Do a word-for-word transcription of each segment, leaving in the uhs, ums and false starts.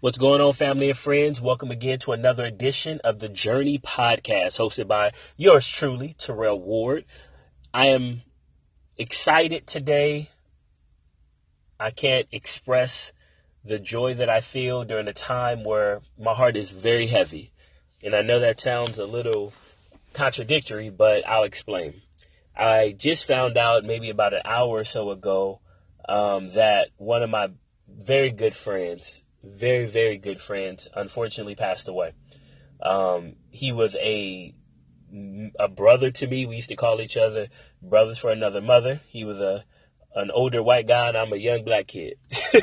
What's going on, family and friends? Welcome again to another edition of the Journey Podcast, hosted by yours truly, Terrell Ward. I am excited today. I can't express the joy that I feel during a time where my heart is very heavy. And I know that sounds a little contradictory, but I'll explain. I just found out maybe about an hour or so ago um, that one of my very good friends, very, very good friends, unfortunately passed away. Um, he was a a brother to me. We used to call each other brothers for another mother. He was a an older white guy, and I'm a young black kid.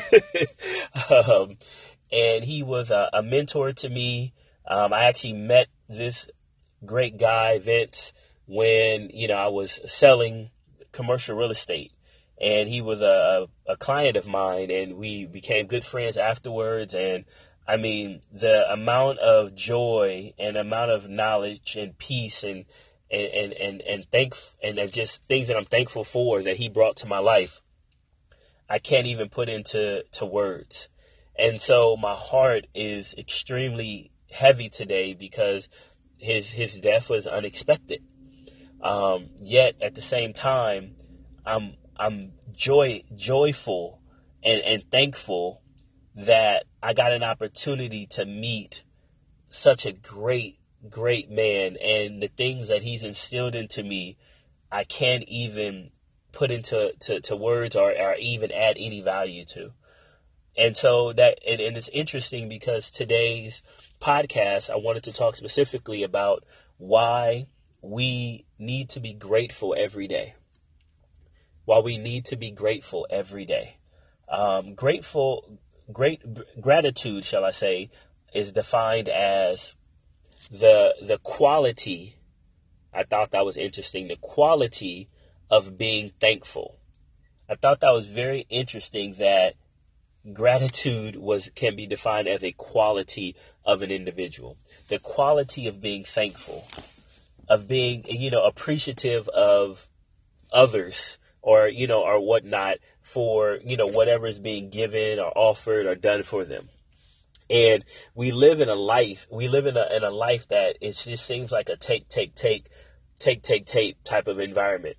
um, and he was a, a mentor to me. Um, I actually met this great guy, Vince, when, you know, I was selling commercial real estate. And he was a, a client of mine, and we became good friends afterwards. And I mean, the amount of joy and amount of knowledge and peace and and and and, and thank and just things that I'm thankful for that he brought to my life, I can't even put into to words. And so my heart is extremely heavy today because his his death was unexpected. Um, yet at the same time, I'm I'm joy joyful and, and thankful that I got an opportunity to meet such a great, great man, and the things that he's instilled into me, I can't even put into to, to words or, or even add any value to. And so that, and, and it's interesting because today's podcast, I wanted to talk specifically about why we need to be grateful every day. Why we need to be grateful every day. Um, grateful, great gratitude, shall I say, is defined as the the quality. I thought that was interesting. The quality of being thankful. I thought that was very interesting that gratitude was can be defined as a quality of an individual. The quality of being thankful, of being, you know, appreciative of others, or, you know, or whatnot, for, you know, whatever is being given or offered or done for them. And we live in a life, we live in a in a life that it just seems like a take, take, take, take, take, take type of environment.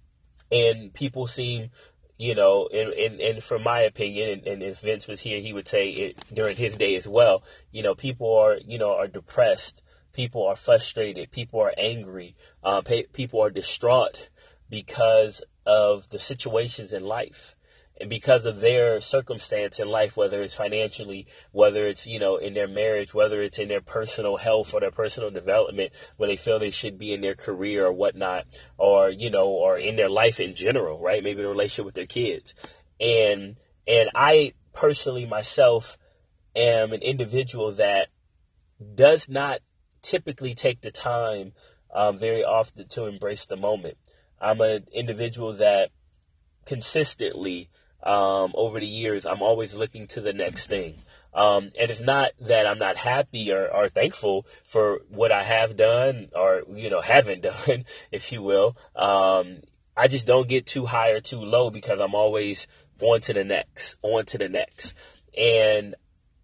And people seem, you know, and, and, and from my opinion, and, and if Vince was here, he would say it during his day as well, you know, people are, you know, are depressed. People are frustrated. People are angry. Uh, people are distraught because of the situations in life and because of their circumstance in life, whether it's financially, whether it's, you know, in their marriage, whether it's in their personal health or their personal development, where they feel they should be in their career or whatnot, or, you know, or in their life in general, right? Maybe the relationship with their kids. And, and I personally myself am an individual that does not typically take the time um, very often to embrace the moment. I'm an individual that consistently, um, over the years, I'm always looking to the next thing. Um, and it's not that I'm not happy or, or thankful for what I have done or, you know, haven't done, if you will. Um, I just don't get too high or too low because I'm always on to the next, on to the next. And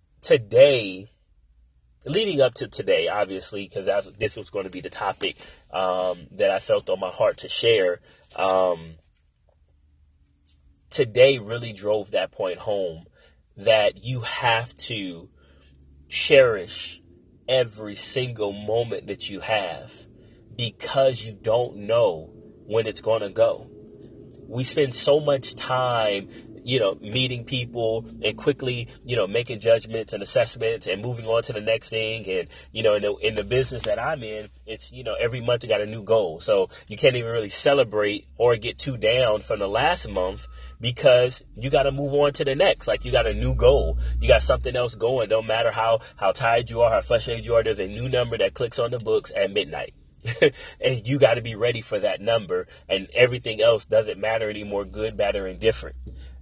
today, leading up to today, obviously, because this was going to be the topic um, that I felt on my heart to share, um, today really drove that point home that you have to cherish every single moment that you have because you don't know when it's going to go. We spend so much time, you know, meeting people and quickly, you know, making judgments and assessments and moving on to the next thing. And, you know, in the, in the business that I'm in, it's, you know, every month you got a new goal. So you can't even really celebrate or get too down from the last month because you got to move on to the next. Like, you got a new goal. You got something else going. Don't matter how, how tired you are, how frustrated you are. There's a new number that clicks on the books at midnight. And you got to be ready for that number, and everything else doesn't matter anymore, good, bad, or indifferent.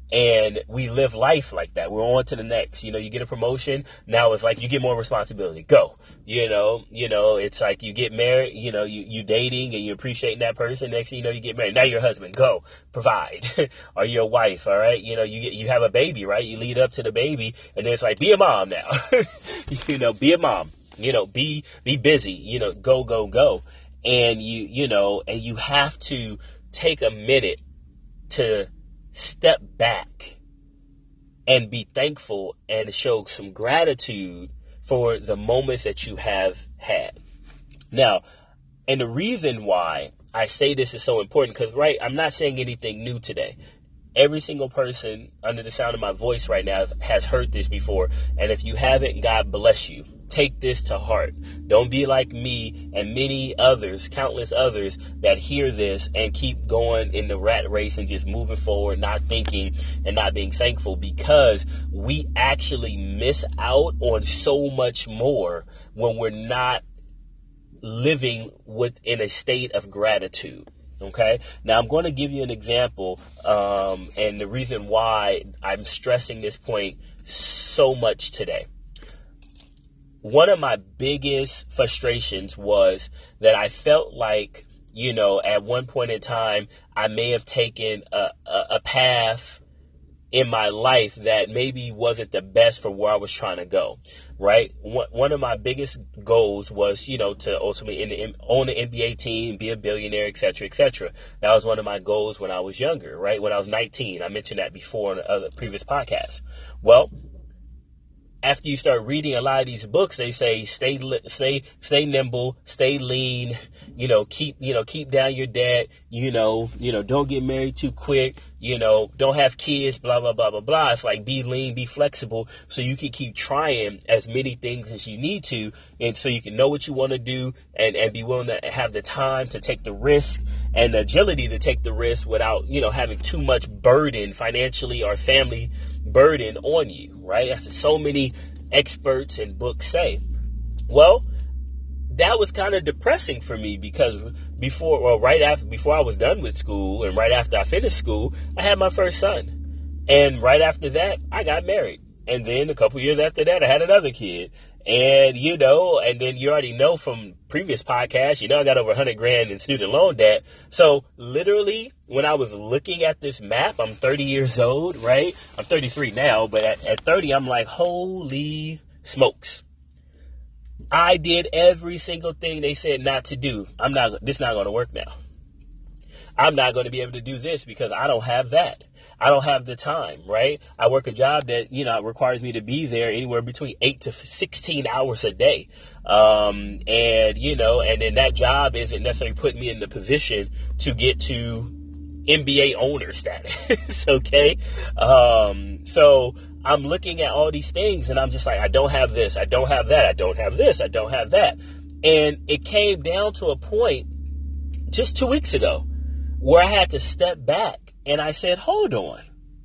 And we live life like that. We're on to the next. You know, you get a promotion. Now it's like you get more responsibility. Go. You know, you know, it's like you get married, you know, you, you dating and you appreciating that person. Next thing you know, you get married. Now you're a husband. Go. Provide. Or you're a wife. All right. You know, you get, you have a baby, right? You lead up to the baby and then it's like, be a mom now. You know, be a mom. You know, be, be busy. You know, go, go, go. And you, you know, and you have to take a minute to step back and be thankful and show some gratitude for the moments that you have had. Now, and the reason why I say this is so important, because, right, I'm not saying anything new today. Every single person under the sound of my voice right now has heard this before. And if you haven't, God bless you. Take this to heart. Don't be like me and many others, countless others that hear this and keep going in the rat race and just moving forward, not thinking and not being thankful, because we actually miss out on so much more when we're not living within a state of gratitude. Okay. Now I'm going to give you an example. Um, and the reason why I'm stressing this point so much today. One of my biggest frustrations was that I felt like, you know, at one point in time, I may have taken a, a, a path in my life that maybe wasn't the best for where I was trying to go, right? One, one of my biggest goals was, you know, to ultimately in the, own an N B A team, be a billionaire, et cetera, et cetera. That was one of my goals when I was younger, right? When I was nineteen. I mentioned that before in a previous podcast. Well, after you start reading a lot of these books, they say stay, stay, stay nimble, stay lean. You know, keep, you know, keep down your debt. You know, you know, don't get married too quick. You know, don't have kids. Blah blah blah blah blah. It's like be lean, be flexible, so you can keep trying as many things as you need to, and so you can know what you want to do, and and be willing to have the time to take the risk and the agility to take the risk without, you know, having too much burden financially or family burden on you, right? That's what so many experts and books say. Well, that was kind of depressing for me because before, well, right after, before I was done with school and right after I finished school, I had my first son. And right after that, I got married. And then a couple years after that, I had another kid. And, you know, and then you already know from previous podcasts, you know, I got over one hundred grand in student loan debt. So literally, when I was looking at this map, I'm thirty years old, right? I'm thirty-three now, but at, at thirty, I'm like, holy smokes. I did every single thing they said not to do. I'm not, this is not going to work now. I'm not going to be able to do this because I don't have that. I don't have the time, right? I work a job that, you know, requires me to be there anywhere between eight to sixteen hours a day. Um, and, you know, and then that job isn't necessarily putting me in the position to get to N B A owner status. Okay. Um, so I'm looking at all these things and I'm just like, I don't have this. I don't have that. I don't have this. I don't have that. And it came down to a point just two weeks ago where I had to step back. And I said, hold on.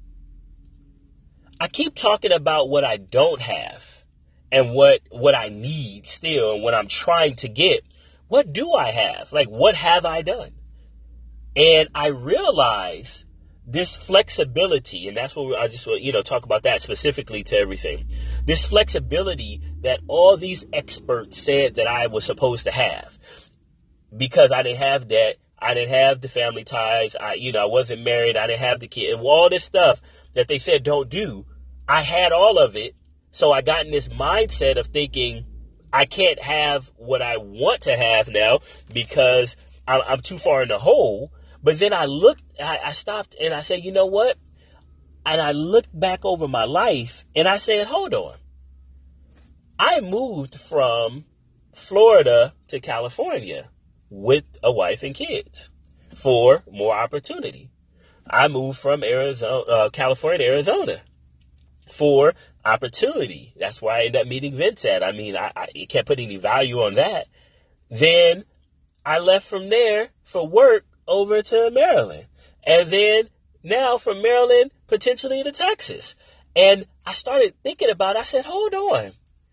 I keep talking about what I don't have and what, what I need still and what I'm trying to get. What do I have? Like, what have I done? And I realize this flexibility, and that's what we, I just, you know, talk about that specifically to everything. This flexibility that all these experts said that I was supposed to have because I didn't have that. I didn't have the family ties. I, you know, I wasn't married. I didn't have the kid. And all this stuff that they said don't do, I had all of it. So I got in this mindset of thinking I can't have what I want to have now because I'm, I'm too far in the hole. But then I looked, I, I stopped and I said, you know what? And I looked back over my life and I said, hold on. I moved from Florida to California with a wife and kids for more opportunity. I moved from Arizona, uh, California to Arizona for opportunity. That's where I ended up meeting Vince at. I mean, I, I can't put any value on that. Then I left from there for work over to Maryland. And then now from Maryland, potentially to Texas. And I started thinking about it. I said, hold on.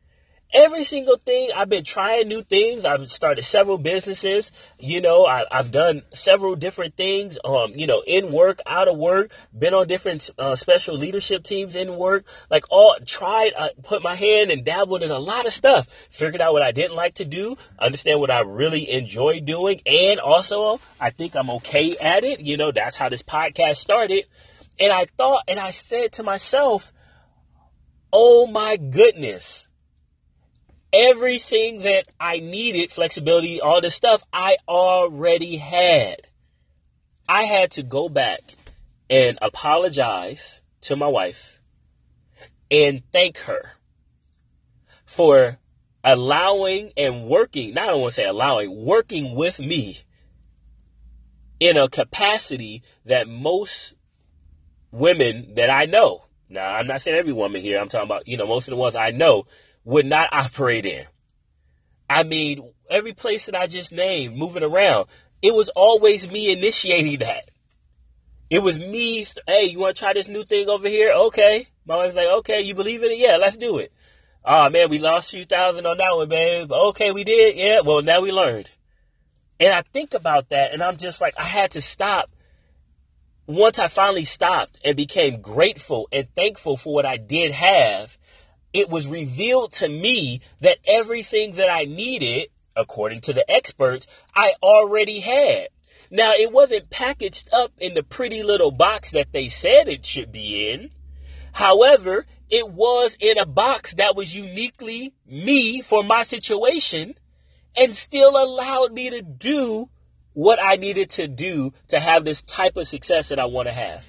Every single thing. I've been trying new things. I've started several businesses. You know, I, I've done several different things, um, you know, in work, out of work, been on different uh, special leadership teams in work, like all tried, I put my hand and dabbled in a lot of stuff, figured out what I didn't like to do, understand what I really enjoy doing. And also, I think I'm okay at it. You know, that's how this podcast started. And I thought, and I said to myself, oh my goodness. Everything that I needed, flexibility, all this stuff, I already had. I had to go back and apologize to my wife and thank her for allowing and working, not I don't want to say allowing, working with me in a capacity that most women that I know, now I'm not saying every woman here, I'm talking about, you know, most of the ones I know, would not operate in. I mean, every place that I just named, moving around, it was always me initiating that. It was me, hey, you want to try this new thing over here? Okay. My wife's like, okay, you believe in it? Yeah, let's do it. Oh, man, we lost a few thousand on that one, babe. Okay, we did? Yeah, well, now we learned. And I think about that, and I'm just like, I had to stop. Once I finally stopped and became grateful and thankful for what I did have, it was revealed to me that everything that I needed, according to the experts, I already had. Now, it wasn't packaged up in the pretty little box that they said it should be in. However, it was in a box that was uniquely me for my situation and still allowed me to do what I needed to do to have this type of success that I want to have.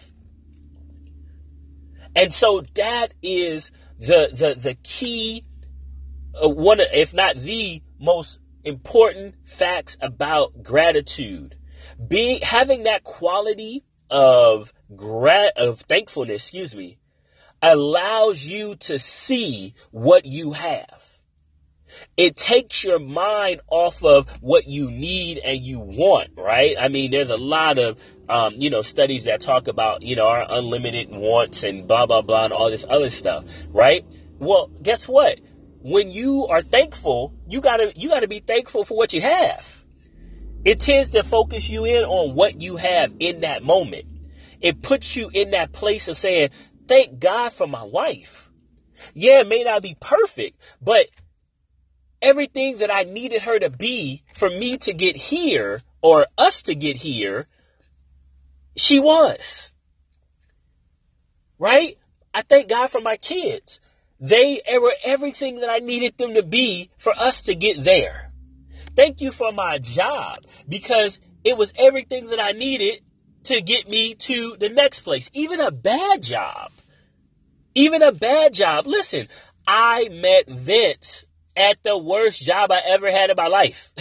And so that is the the the key, uh, one, if not the most important facts about gratitude. Being having that quality of grat of thankfulness, excuse me, allows you to see what you have. It takes your mind off of what you need and you want, right? I mean, there's a lot of, um, you know, studies that talk about, you know, our unlimited wants and blah, blah, blah, and all this other stuff, right? Well, guess what? When you are thankful, you gotta, you gotta be thankful for what you have. It tends to focus you in on what you have in that moment. It puts you in that place of saying, thank God for my wife. Yeah, it may not be perfect, but everything that I needed her to be for me to get here or us to get here, she was. Right? I thank God for my kids. They were everything that I needed them to be for us to get there. Thank you for my job because it was everything that I needed to get me to the next place. Even a bad job. Even a bad job. Listen, I met Vince at the worst job I ever had in my life.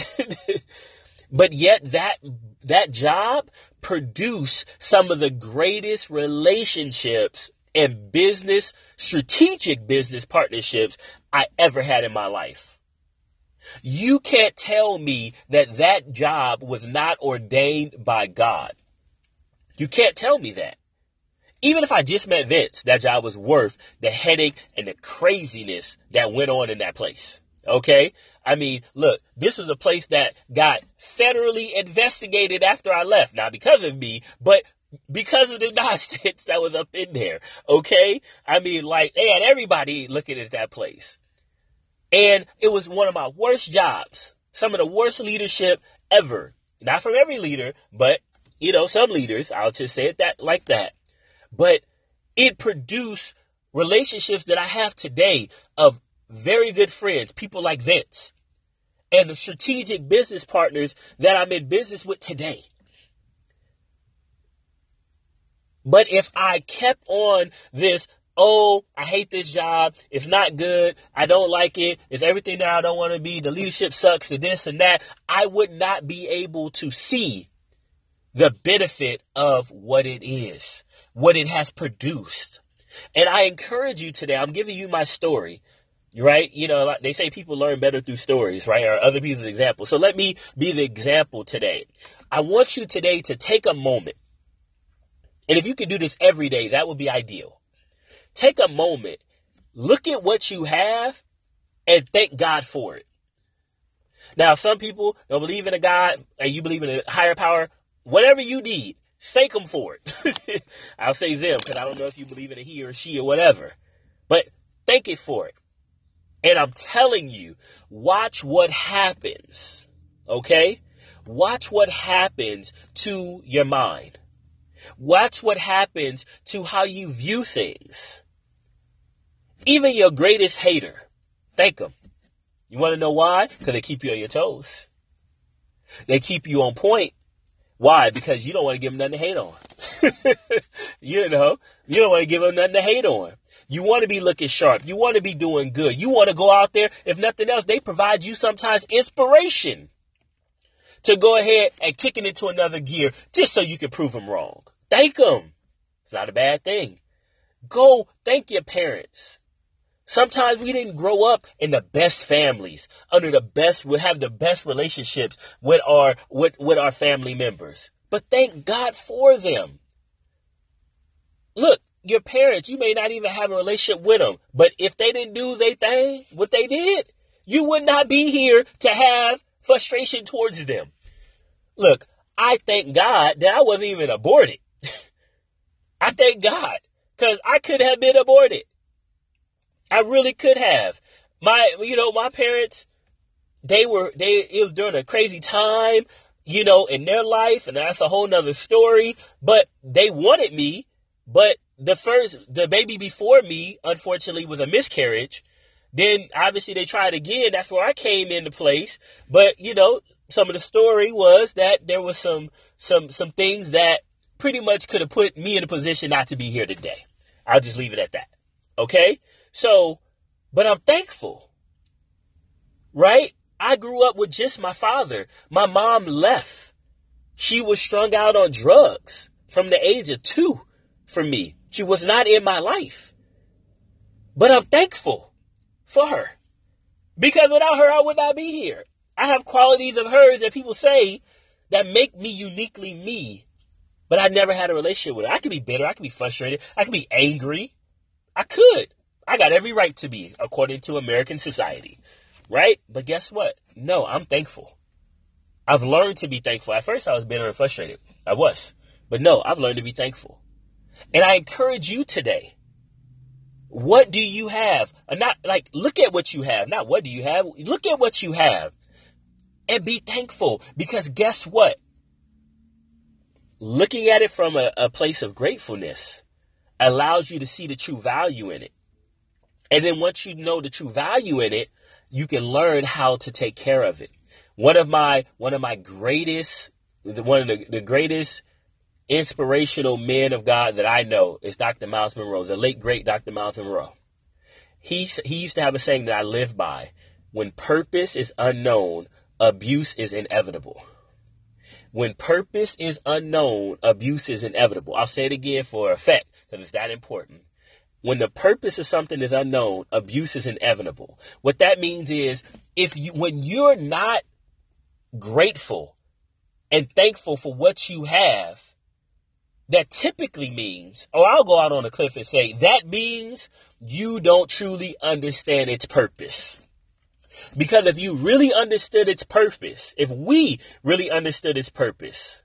But yet that that job produced some of the greatest relationships and business, strategic business partnerships I ever had in my life. You can't tell me that that job was not ordained by God. You can't tell me that. Even if I just met Vince, that job was worth the headache and the craziness that went on in that place. Okay? I mean, look, this was a place that got federally investigated after I left. Not because of me, but because of the nonsense that was up in there. Okay? I mean, like, they had everybody looking at that place. And it was one of my worst jobs. Some of the worst leadership ever. Not from every leader, but, you know, some leaders. I'll just say it that like that. But it produced relationships that I have today of very good friends, people like Vince, and the strategic business partners that I'm in business with today. But if I kept on this, oh, I hate this job, it's not good, I don't like it, it's everything that I don't want to be, the leadership sucks, the this and that, I would not be able to see the benefit of what it is, what it has produced. And I encourage you today, I'm giving you my story, right? You know, like they say people learn better through stories, right? Or other people's examples. So let me be the example today. I want you today to take a moment. And if you could do this every day, that would be ideal. Take a moment, look at what you have, and thank God for it. Now, some people don't believe in a God and you believe in a higher power. Whatever you need, thank them for it. I'll say them because I don't know if you believe in a he or she or whatever. But thank it for it. And I'm telling you, watch what happens. Okay? Watch what happens to your mind. Watch what happens to how you view things. Even your greatest hater, thank them. You want to know why? Because they keep you on your toes. They keep you on point. Why? Because you don't want to give them nothing to hate on. You know, you don't want to give them nothing to hate on. You want to be looking sharp. You want to be doing good. You want to go out there. If nothing else, they provide you sometimes inspiration to go ahead and kick it into another gear just so you can prove them wrong. Thank them. It's not a bad thing. Go thank your parents. Sometimes we didn't grow up in the best families, under the best, we have the best relationships with our, with, with our family members. But thank God for them. Look, your parents, you may not even have a relationship with them, but if they didn't do their thing, what they did, you would not be here to have frustration towards them. Look, I thank God that I wasn't even aborted. I thank God because I could have been aborted. I really could have. My, you know, my parents, they were, they, it was during a crazy time, you know, in their life. And that's a whole nother story, but they wanted me. But the first, the baby before me, unfortunately, was a miscarriage. Then obviously they tried again. That's where I came into place. But, you know, some of the story was that there was some, some, some things that pretty much could have put me in a position not to be here today. I'll just leave it at that. Okay. So, but I'm thankful, right? I grew up with just my father. My mom left. She was strung out on drugs from the age of two for me. She was not in my life, but I'm thankful for her because without her, I would not be here. I have qualities of hers that people say that make me uniquely me, but I never had a relationship with her. I could be bitter. I could be frustrated. I could be angry. I could. I got every right to be, according to American society, right? But guess what? No, I'm thankful. I've learned to be thankful. At first, I was bitter and frustrated. I was. But no, I've learned to be thankful. And I encourage you today. What do you have? Not like, look at what you have. Not what do you have. Look at what you have and be thankful. Because guess what? Looking at it from a, a place of gratefulness allows you to see the true value in it. And then once you know the true value in it, you can learn how to take care of it. One of my one of my greatest, one of the, the greatest inspirational men of God that I know is Doctor Miles Monroe, the late great Doctor Miles Monroe. He he used to have a saying that I live by: when purpose is unknown, abuse is inevitable. When purpose is unknown, abuse is inevitable. I'll say it again for effect because it's that important. When the purpose of something is unknown, abuse is inevitable. What that means is if you, when you're not grateful and thankful for what you have, that typically means, or I'll go out on a cliff and say, that means you don't truly understand its purpose. Because if you really understood its purpose, if we really understood its purpose,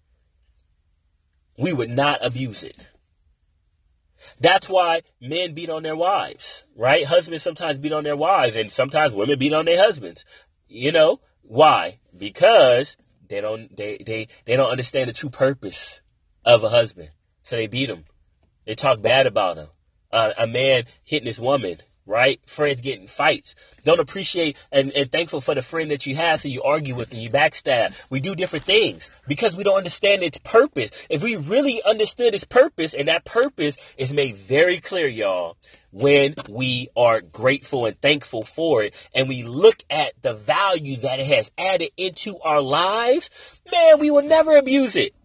we would not abuse it. That's why men beat on their wives, right? Husbands sometimes beat on their wives, and sometimes women beat on their husbands. You know why? Because they don't they they they don't understand the true purpose of a husband, so they beat him. They talk bad about him. Uh, a man hitting his woman, right? Friends getting fights. Don't appreciate and, and thankful for the friend that you have, so you argue with and you backstab. We do different things because we don't understand its purpose. If we really understood its purpose, and that purpose is made very clear, y'all, when we are grateful and thankful for it, and we look at the value that it has added into our lives, man, we will never abuse it.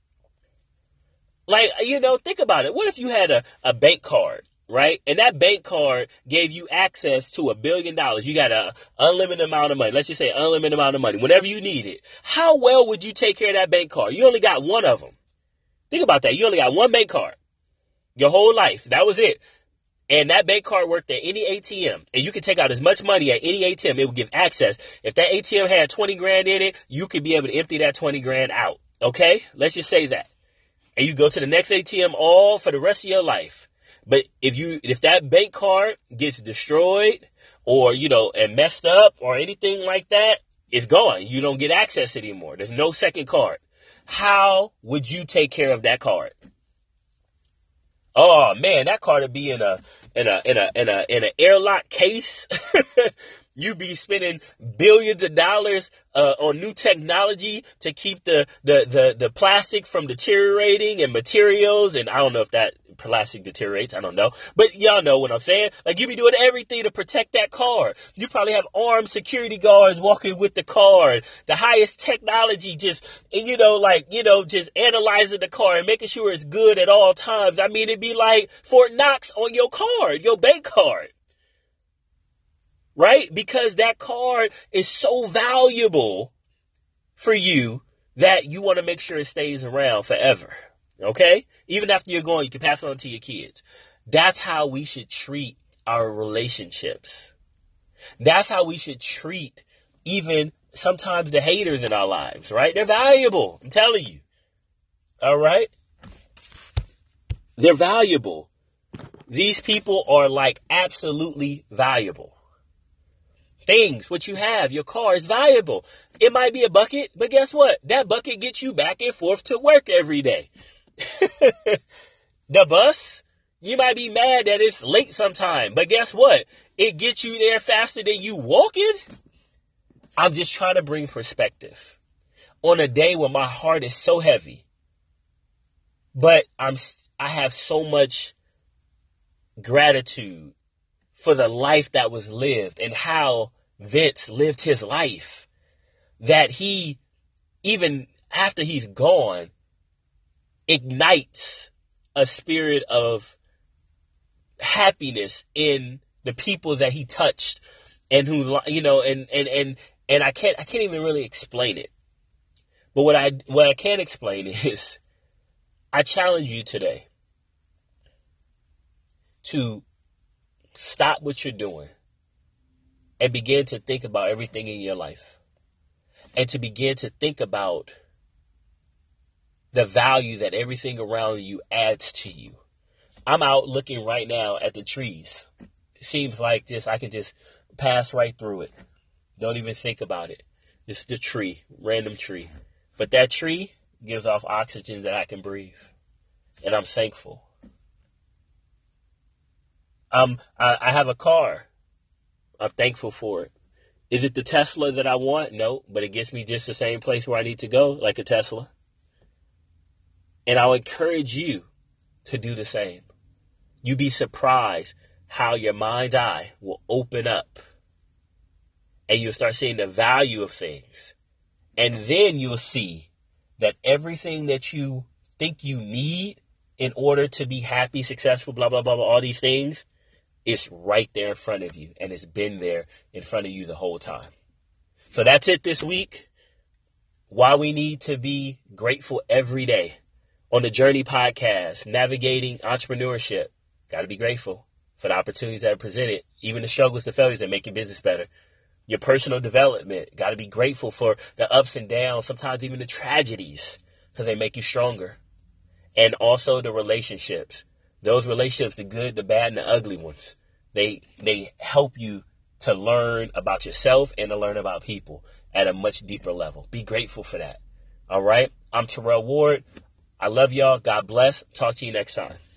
Like, you know, think about it. What if you had a, a bank card, right? And that bank card gave you access to a billion dollars. You got an unlimited amount of money. Let's just say unlimited amount of money, whenever you need it. How well would you take care of that bank card? You only got one of them. Think about that. You only got one bank card your whole life. That was it. And that bank card worked at any A T M. And you could take out as much money at any A T M. It would give access. If that A T M had twenty grand in it, you could be able to empty that twenty grand out. Okay? Let's just say that. And you go to the next A T M all for the rest of your life. But if you, if that bank card gets destroyed or, you know, and messed up or anything like that, it's gone. You don't get access anymore. There's no second card. How would you take care of that card? Oh man, that card would be in a in a in a in a in an airlock case. You be spending billions of dollars uh, on new technology to keep the, the the the plastic from deteriorating and materials. And I don't know if that plastic deteriorates. I don't know. But y'all know what I'm saying. Like, you be doing everything to protect that card. You probably have armed security guards walking with the card. The highest technology, just, and you know, like, you know, just analyzing the card and making sure it's good at all times. I mean, it'd be like Fort Knox on your card, your bank card. Right? Because that card is so valuable for you that you want to make sure it stays around forever. Okay? Even after you're gone, you can pass it on to your kids. That's how we should treat our relationships. That's how we should treat even sometimes the haters in our lives, right? They're valuable. I'm telling you. All right? They're valuable. These people are like absolutely valuable. Things, what you have, your car is valuable. It might be a bucket, but guess what? That bucket gets you back and forth to work every day. The bus, you might be mad that it's late sometime, but guess what? It gets you there faster than you walking. I'm just trying to bring perspective on a day when my heart is so heavy, but I'm I have so much gratitude for the life that was lived and how Vince lived his life, that he, even after he's gone, ignites a spirit of happiness in the people that he touched and who, you know, and, and, and, and I can't, I can't even really explain it. But what I, what I can explain is I challenge you today to stop what you're doing and begin to think about everything in your life, and to begin to think about the value that everything around you adds to you. I'm out looking right now at the trees. It seems like just I can just pass right through it. Don't even think about it. It's the tree, random tree. But that tree gives off oxygen that I can breathe. And I'm thankful. Um, I, I have a car. I'm thankful for it. Is it the Tesla that I want? No, but it gets me just the same place where I need to go, like a Tesla. And I'll encourage you to do the same. You'd be surprised how your mind's eye will open up and you'll start seeing the value of things. And then you'll see that everything that you think you need in order to be happy, successful, blah, blah, blah, blah, all these things, it's right there in front of you, and it's been there in front of you the whole time. So that's it this week. Why we need to be grateful every day on the Journey Podcast, navigating entrepreneurship. Got to be grateful for the opportunities that are presented, even the struggles, the failures that make your business better. Your personal development. Got to be grateful for the ups and downs, sometimes even the tragedies, because they make you stronger. And also the relationships. Those relationships, the good, the bad, and the ugly ones, they they help you to learn about yourself and to learn about people at a much deeper level. Be grateful for that. All right? I'm Terrell Ward. I love y'all. God bless. Talk to you next time.